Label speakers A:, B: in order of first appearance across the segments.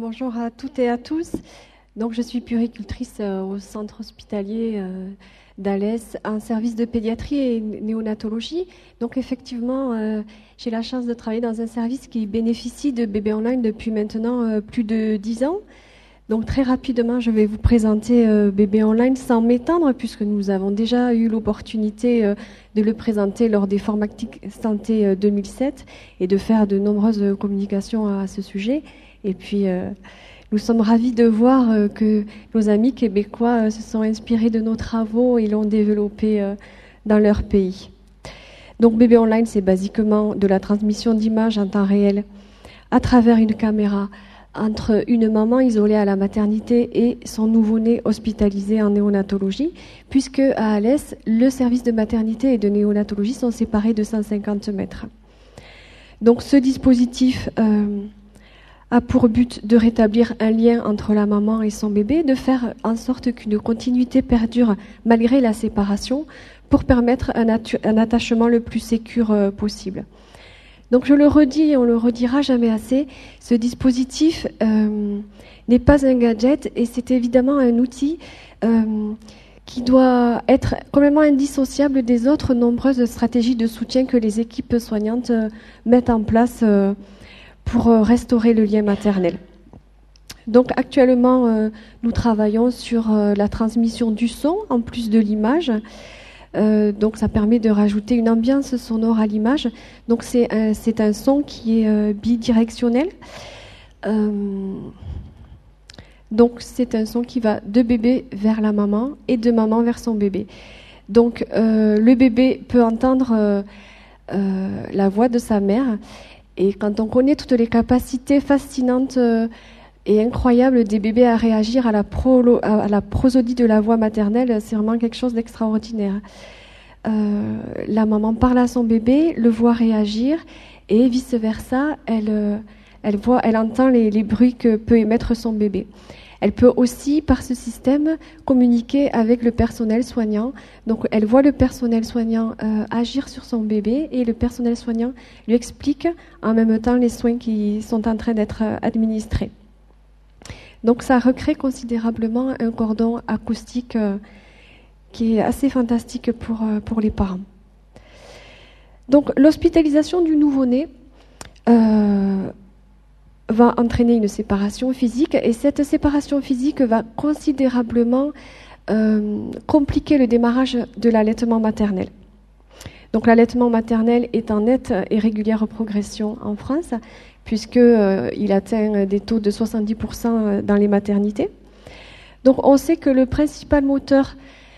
A: Bonjour à toutes et à tous. Donc, je suis puéricultrice au centre hospitalier d'Alès, en service de pédiatrie et néonatologie. Donc, effectivement, j'ai la chance de travailler dans un service qui bénéficie de bébé online depuis maintenant plus de 10 ans. Donc, très rapidement, je vais vous présenter bébé online sans m'étendre, puisque nous avons déjà eu l'opportunité de le présenter lors des Formatiques Santé 2007 et de faire de nombreuses communications à ce sujet. Et puis, nous sommes ravis de voir que nos amis québécois se sont inspirés de nos travaux et l'ont développé dans leur pays. Donc, bébé online, c'est basiquement de la transmission d'images en temps réel à travers une caméra entre une maman isolée à la maternité et son nouveau-né hospitalisé en néonatologie, puisque à Alès, le service de maternité et de néonatologie sont séparés de 150 mètres. Donc, ce dispositif a pour but de rétablir un lien entre la maman et son bébé, de faire en sorte qu'une continuité perdure malgré la séparation pour permettre un attachement le plus sécure possible. Donc je le redis et on le redira jamais assez, ce dispositif n'est pas un gadget et c'est évidemment un outil qui doit être complètement indissociable des autres nombreuses stratégies de soutien que les équipes soignantes mettent en place pour restaurer le lien maternel. Donc actuellement, nous travaillons sur la transmission du son en plus de l'image. Donc ça permet de rajouter une ambiance sonore à l'image. Donc c'est un son qui est bidirectionnel. Donc c'est un son qui va de bébé vers la maman et de maman vers son bébé. Donc le bébé peut entendre la voix de sa mère. Et quand on connaît toutes les capacités fascinantes et incroyables des bébés à réagir à la prosodie de la voix maternelle, c'est vraiment quelque chose d'extraordinaire. La maman parle à son bébé, le voit réagir, et vice-versa, elle entend les bruits que peut émettre son bébé. Elle peut aussi, par ce système, communiquer avec le personnel soignant. Donc, elle voit le personnel soignant agir sur son bébé et le personnel soignant lui explique en même temps les soins qui sont en train d'être administrés. Donc, ça recrée considérablement un cordon acoustique qui est assez fantastique pour les parents. Donc, l'hospitalisation du nouveau-né va entraîner une séparation physique et cette séparation physique va considérablement compliquer le démarrage de l'allaitement maternel. Donc l'allaitement maternel est en nette et régulière progression en France puisqu'il atteint des taux de 70% dans les maternités. Donc on sait que le principal moteur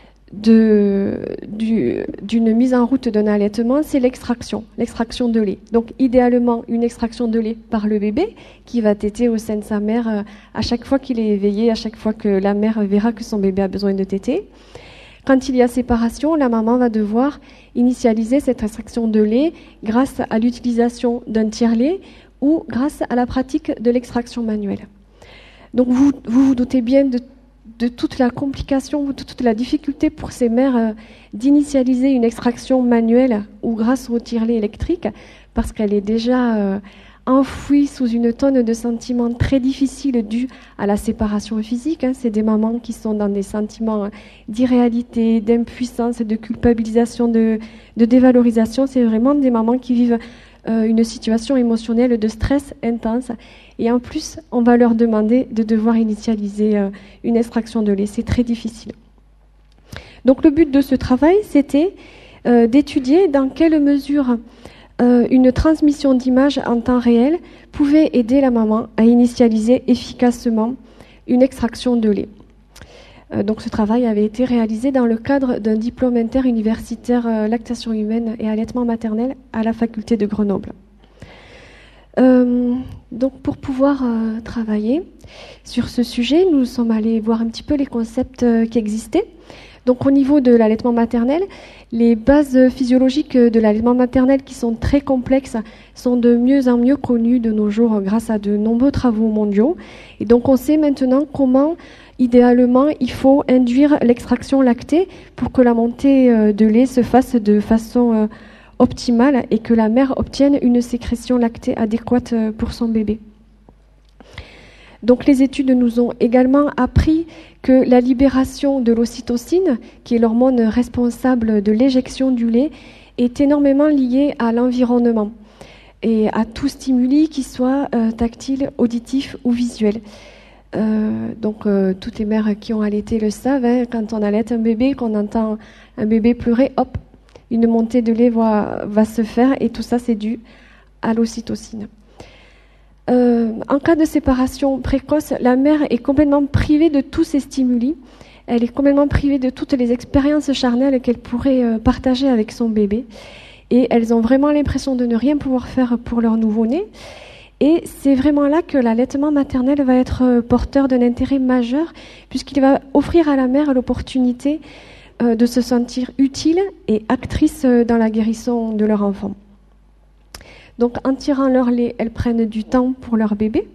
A: d'une mise en route d'un allaitement, c'est l'extraction de lait. Donc idéalement, une extraction de lait par le bébé qui va téter au sein de sa mère à chaque fois qu'il est éveillé, à chaque fois que la mère verra que son bébé a besoin de téter. Quand il y a séparation, la maman va devoir initialiser cette extraction de lait grâce à l'utilisation d'un tire-lait ou grâce à la pratique de l'extraction manuelle. Donc vous doutez bien de toute la complication, de toute la difficulté pour ces mères d'initialiser une extraction manuelle ou grâce au tire-lait électrique, parce qu'elle est déjà enfouie sous une tonne de sentiments très difficiles dus à la séparation physique. C'est des mamans qui sont dans des sentiments d'irréalité, d'impuissance, de culpabilisation, de dévalorisation. C'est vraiment des mamans qui vivent une situation émotionnelle de stress intense. Et en plus, on va leur demander de devoir initialiser une extraction de lait. C'est très difficile. Donc le but de ce travail, c'était d'étudier dans quelle mesure une transmission d'images en temps réel pouvait aider la maman à initialiser efficacement une extraction de lait. Donc ce travail avait été réalisé dans le cadre d'un diplôme interuniversitaire lactation humaine et allaitement maternel à la faculté de Grenoble. Donc pour pouvoir travailler sur ce sujet, nous sommes allés voir un petit peu les concepts qui existaient. Donc au niveau de l'allaitement maternel, les bases physiologiques de l'allaitement maternel qui sont très complexes sont de mieux en mieux connues de nos jours grâce à de nombreux travaux mondiaux. Et donc on sait maintenant comment, idéalement, il faut induire l'extraction lactée pour que la montée de lait se fasse de façon optimale et que la mère obtienne une sécrétion lactée adéquate pour son bébé. Donc les études nous ont également appris que la libération de l'ocytocine, qui est l'hormone responsable de l'éjection du lait, est énormément liée à l'environnement et à tout stimuli, qui soit tactile, auditif ou visuel. Toutes les mères qui ont allaité le savent, hein, quand on allaite un bébé, qu'on entend un bébé pleurer, hop, une montée de lait va se faire, et tout ça c'est dû à l'ocytocine. En cas de séparation précoce, la mère est complètement privée de tous ces stimuli. Elle est complètement privée de toutes les expériences charnelles qu'elle pourrait partager avec son bébé. Et elles ont vraiment l'impression de ne rien pouvoir faire pour leur nouveau-né. Et c'est vraiment là que l'allaitement maternel va être porteur d'un intérêt majeur, puisqu'il va offrir à la mère l'opportunité de se sentir utile et actrice dans la guérison de leur enfant. Donc en tirant leur lait, elles prennent du temps pour leur bébé.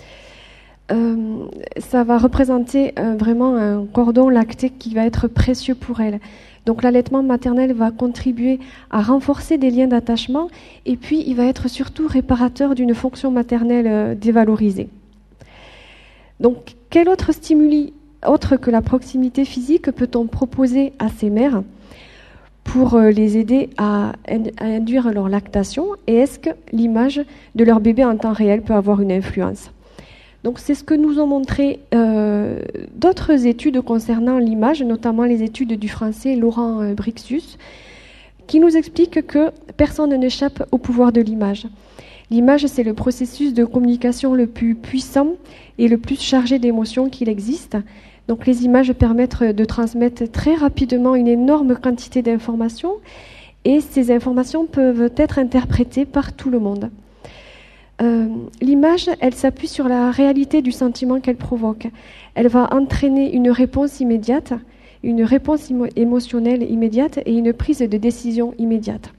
A: Ça va représenter vraiment un cordon lacté qui va être précieux pour elles. Donc l'allaitement maternel va contribuer à renforcer des liens d'attachement, et puis il va être surtout réparateur d'une fonction maternelle dévalorisée. Donc quel autre stimuli, autre que la proximité physique, peut-on proposer à ces mères pour les aider à induire leur lactation, et est-ce que l'image de leur bébé en temps réel peut avoir une influence? Donc c'est ce que nous ont montré d'autres études concernant l'image, notamment les études du français Laurent Brixius, qui nous expliquent que personne n'échappe au pouvoir de l'image. L'image, c'est le processus de communication le plus puissant et le plus chargé d'émotions qu'il existe. Donc les images permettent de transmettre très rapidement une énorme quantité d'informations, et ces informations peuvent être interprétées par tout le monde. L'image, elle s'appuie sur la réalité du sentiment qu'elle provoque. Elle va entraîner une réponse immédiate, une réponse émotionnelle immédiate et une prise de décision immédiate.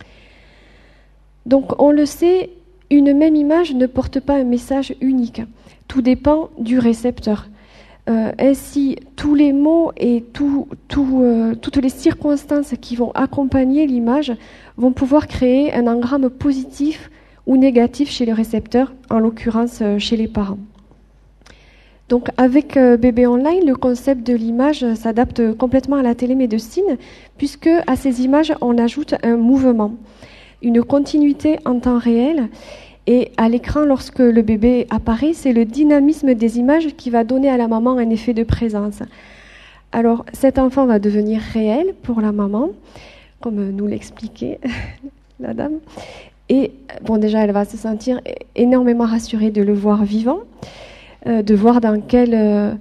A: Donc on le sait, une même image ne porte pas un message unique. Tout dépend du récepteur. Ainsi, tous les mots et toutes les circonstances qui vont accompagner l'image vont pouvoir créer un engramme positif ou négatif chez le récepteur, en l'occurrence chez les parents. Donc avec Bébé Online, le concept de l'image s'adapte complètement à la télémédecine, puisque à ces images, on ajoute un mouvement, une continuité en temps réel. Et à l'écran, lorsque le bébé apparaît, c'est le dynamisme des images qui va donner à la maman un effet de présence. Alors cet enfant va devenir réel pour la maman, comme nous l'expliquait la dame. Et bon, déjà, elle va se sentir énormément rassurée de le voir vivant, de voir dans quel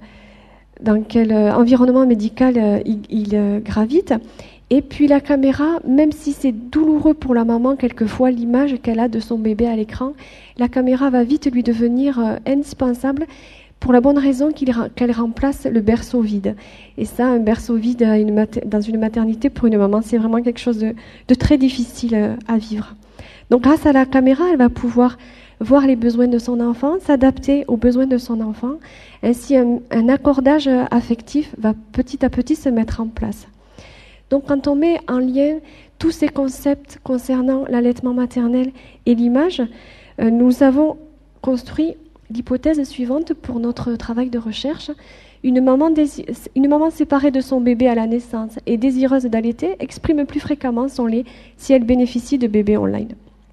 A: environnement médical il gravite. Et puis la caméra, même si c'est douloureux pour la maman, quelquefois, l'image qu'elle a de son bébé à l'écran, la caméra va vite lui devenir indispensable, pour la bonne raison qu'elle remplace le berceau vide. Et ça, un berceau vide dans une maternité, pour une maman, c'est vraiment quelque chose de très difficile à vivre. Donc grâce à la caméra, elle va pouvoir voir les besoins de son enfant, s'adapter aux besoins de son enfant. Ainsi, un accordage affectif va petit à petit se mettre en place. Donc quand on met en lien tous ces concepts concernant l'allaitement maternel et l'image, nous avons construit l'hypothèse suivante pour notre travail de recherche. Une maman séparée de son bébé à la naissance et désireuse d'allaiter exprime plus fréquemment son lait si elle bénéficie de Bébé Online.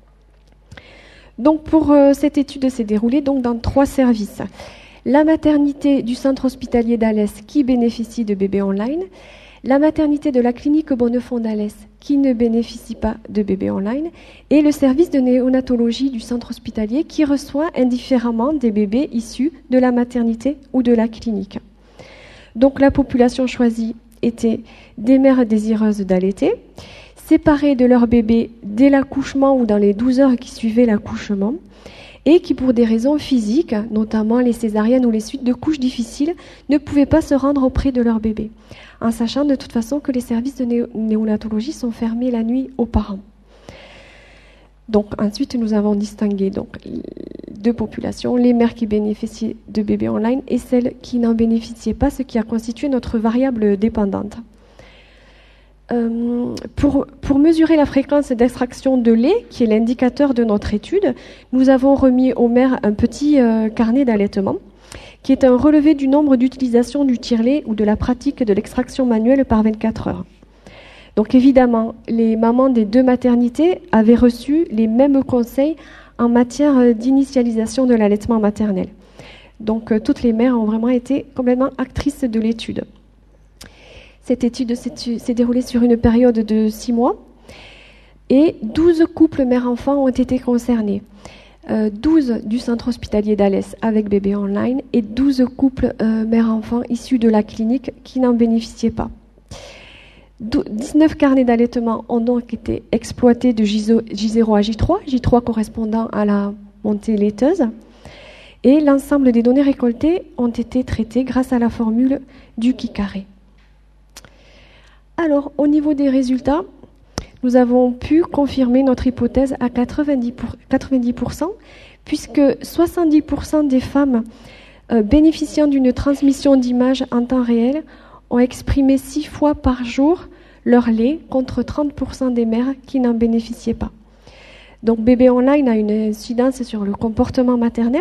A: Donc pour cette étude s'est déroulée donc dans 3 services. La maternité du centre hospitalier d'Alès qui bénéficie de Bébé Online, la maternité de la clinique Bonnefond d'Alès qui ne bénéficie pas de Bébé Online, et le service de néonatologie du centre hospitalier qui reçoit indifféremment des bébés issus de la maternité ou de la clinique. Donc la population choisie était des mères désireuses d'allaiter, séparées de leur bébé dès l'accouchement ou dans les 12 heures qui suivaient l'accouchement, et qui, pour des raisons physiques, notamment les césariennes ou les suites de couches difficiles, ne pouvaient pas se rendre auprès de leur bébé, en sachant de toute façon que les services de néonatologie sont fermés la nuit aux parents. Donc ensuite, nous avons distingué donc 2 populations, les mères qui bénéficiaient de Bébé Online et celles qui n'en bénéficiaient pas, ce qui a constitué notre variable dépendante. Pour mesurer la fréquence d'extraction de lait, qui est l'indicateur de notre étude, nous avons remis aux mères un petit carnet d'allaitement qui est un relevé du nombre d'utilisations du tire-lait ou de la pratique de l'extraction manuelle par 24 heures. Donc évidemment, les mamans des 2 maternités avaient reçu les mêmes conseils en matière d'initialisation de l'allaitement maternel. Donc toutes les mères ont vraiment été complètement actrices de l'étude. Cette étude s'est déroulée sur une période de 6 mois et 12 couples mères-enfants ont été concernés. 12 du centre hospitalier d'Alès avec bébé online et 12 couples mères-enfants issus de la clinique qui n'en bénéficiaient pas. 19 carnets d'allaitement ont donc été exploités de J0 à J3, J3 correspondant à la montée laiteuse, et l'ensemble des données récoltées ont été traitées grâce à la formule du Qui-Carré. Alors, au niveau des résultats, nous avons pu confirmer notre hypothèse à 90%, puisque 70% des femmes bénéficiant d'une transmission d'images en temps réel ont exprimé 6 fois par jour leur lait, contre 30% des mères qui n'en bénéficiaient pas. Donc bébé online a une incidence sur le comportement maternel,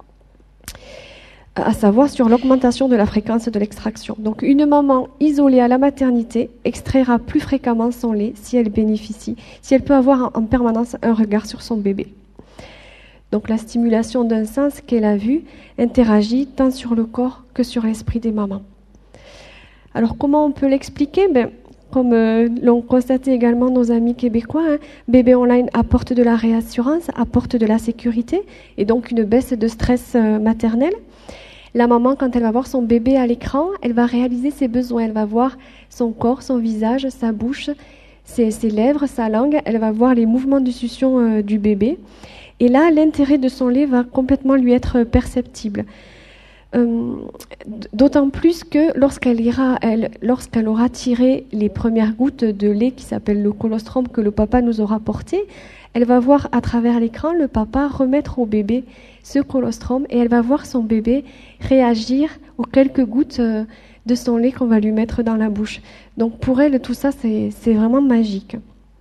A: à savoir sur l'augmentation de la fréquence de l'extraction. Donc une maman isolée à la maternité extraira plus fréquemment son lait si elle peut avoir en permanence un regard sur son bébé. Donc la stimulation d'un sens qu'elle a vu interagit tant sur le corps que sur l'esprit des mamans. Alors comment on peut l'expliquer ? Comme l'ont constaté également nos amis québécois, bébé online apporte de la réassurance, apporte de la sécurité et donc une baisse de stress maternel. La maman, quand elle va voir son bébé à l'écran, elle va réaliser ses besoins. Elle va voir son corps, son visage, sa bouche, ses lèvres, sa langue. Elle va voir les mouvements de succion du bébé. Et là, l'intérêt de son lait va complètement lui être perceptible. D'autant plus que lorsqu'elle aura tiré les premières gouttes de lait qui s'appelle le colostrum que le papa nous aura porté, elle va voir à travers l'écran le papa remettre au bébé ce colostrum et elle va voir son bébé réagir aux quelques gouttes de son lait qu'on va lui mettre dans la bouche. Donc pour elle, tout ça, c'est vraiment magique.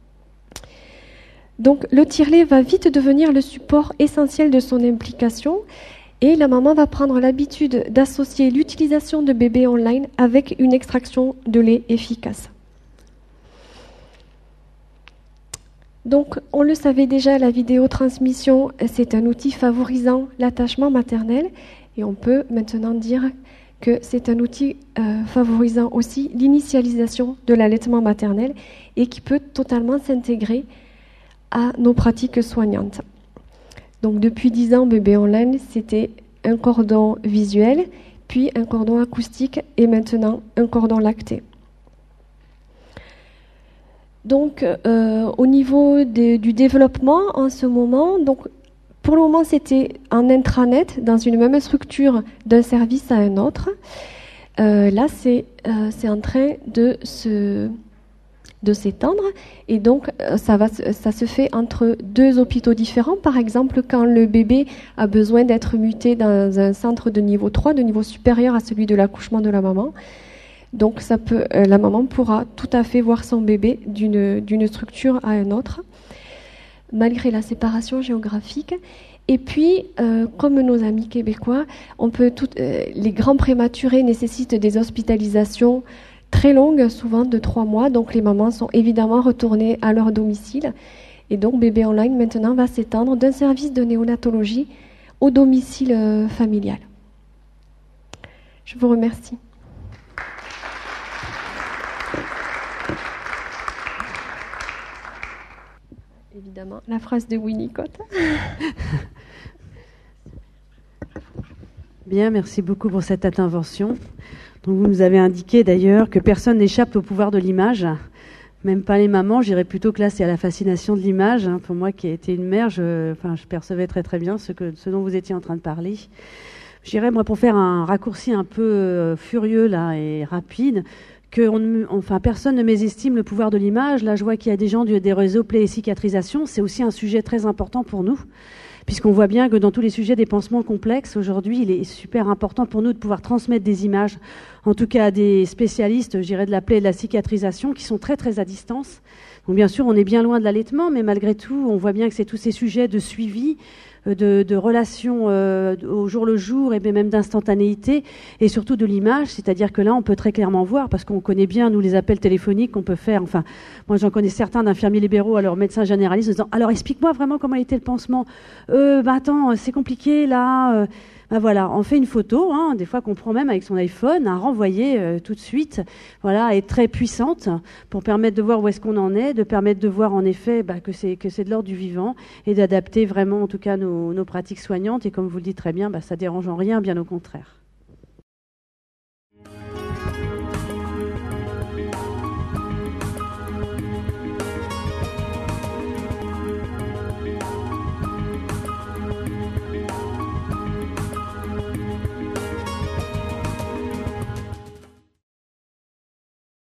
A: Donc le tire-lait va vite devenir le support essentiel de son implication. Et la maman va prendre l'habitude d'associer l'utilisation de bébé online avec une extraction de lait efficace. Donc, on le savait déjà, la vidéotransmission, c'est un outil favorisant l'attachement maternel. Et on peut maintenant dire que c'est un outil favorisant aussi l'initialisation de l'allaitement maternel et qui peut totalement s'intégrer à nos pratiques soignantes. Donc depuis 10 ans, bébé online, c'était un cordon visuel, puis un cordon acoustique et maintenant un cordon lacté. Donc au niveau du développement en ce moment, donc, pour le moment c'était en intranet, dans une même structure d'un service à un autre. Là c'est en train de s'étendre et donc ça se fait entre 2 hôpitaux différents. Par exemple, quand le bébé a besoin d'être muté dans un centre de niveau 3, de niveau supérieur à celui de l'accouchement de la maman, donc la maman pourra tout à fait voir son bébé d'une structure à une autre, malgré la séparation géographique. Et puis, comme nos amis québécois, les grands prématurés nécessitent des hospitalisations très longues, souvent de 3 mois, donc les mamans sont évidemment retournées à leur domicile. Et donc bébé online maintenant va s'étendre d'un service de néonatologie au domicile familial. Je vous remercie. Évidemment, la phrase de Winnicott.
B: Bien, merci beaucoup pour cette intervention. Donc vous nous avez indiqué d'ailleurs que personne n'échappe au pouvoir de l'image, même pas les mamans. J'irais plutôt que là, c'est à la fascination de l'image. Pour moi qui ai été une mère, je percevais très très bien ce dont vous étiez en train de parler. J'irais, moi, pour faire un raccourci un peu furieux là et rapide, personne ne mésestime le pouvoir de l'image. Là, je vois qu'il y a des gens des réseaux Play et Cicatrisation. C'est aussi un sujet très important pour nous, puisqu'on voit bien que dans tous les sujets des pansements complexes, aujourd'hui, il est super important pour nous de pouvoir transmettre des images en tout cas des spécialistes, je dirais de la plaie et de la cicatrisation, qui sont très très à distance. Donc bien sûr, on est bien loin de l'allaitement, mais malgré tout, on voit bien que c'est tous ces sujets de suivi, de relations au jour le jour, et même d'instantanéité, et surtout de l'image. C'est-à-dire que là, on peut très clairement voir, parce qu'on connaît bien, nous, les appels téléphoniques qu'on peut faire. Enfin, moi, j'en connais certains d'infirmiers libéraux à leur médecin généraliste, en disant « Alors, explique-moi vraiment comment était le pansement. Attends, c'est compliqué, là. » Voilà, on fait une photo, des fois qu'on prend même avec son iPhone, à renvoyer tout de suite, voilà, est très puissante pour permettre de voir où est-ce qu'on en est, de permettre de voir en effet que c'est de l'ordre du vivant et d'adapter vraiment en tout cas nos pratiques soignantes. Et comme vous le dites très bien, ça dérange en rien, bien au contraire.